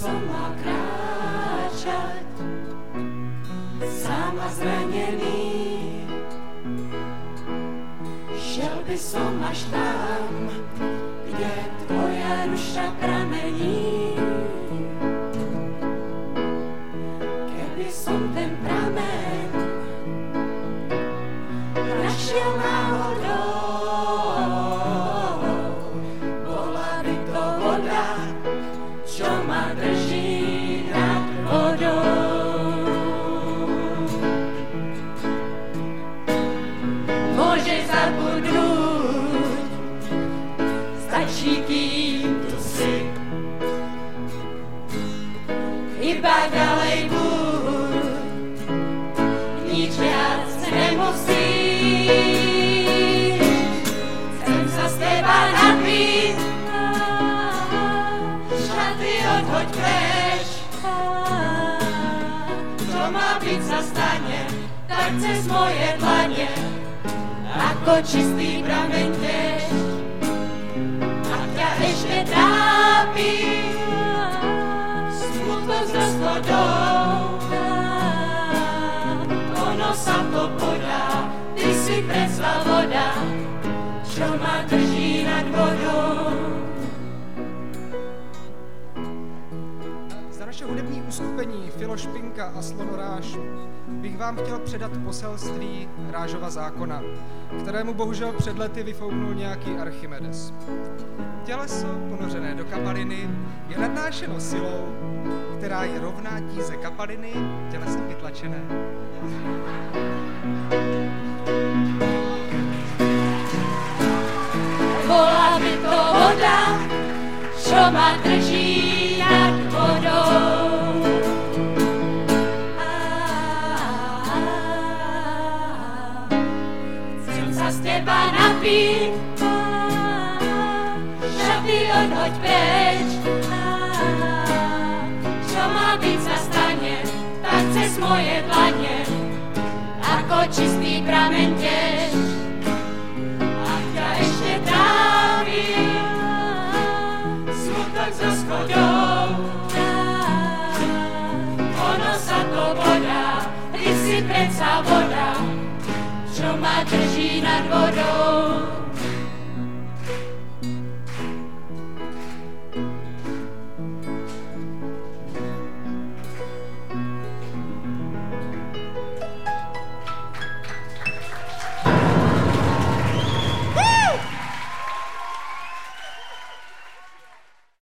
som mal kráčať sám a zranený. Šiel by som až tam, kde tvoja ruša pramení. Keby som ten prameň našiel náhodou, bola by to voda, čo ma drží nad vodou. Môžeš zabudnúť, stačí, kým tu si. Iba ďalej buď, nič viac nemusíš. Chcem sa s teba napiť, šaty odhoď preč. Čo má byť, sa stane, tak cez moje dlane, ako čistý prameň tiež. Ak ťa ešte trápi smutok s rozchodou, ono sa to podá, ty si predsa voda, čo ma drží nad vodou. Za naše hudební uskupení Filo Špinka a Slonoráž bych vám chtěl předat poselství Rážova zákona, kterému bohužel před lety vyfouknul nějaký Archimedes. Těleso ponořené do kapaliny je nadnášeno silou, která je rovná tíze kapaliny tělesem vytlačené. Bola by to voda, čo ma drží nad vodou. Chcem sa z teba napiť, šaty odhoď preč. Čo má byť, sa stane, tak cez moje dlane, ako čistý prameň tiež. Ak ťa ešte trápi smutok so schodou, ono sa to bodá, ty si predsa voda, čo ma drží nad vodou.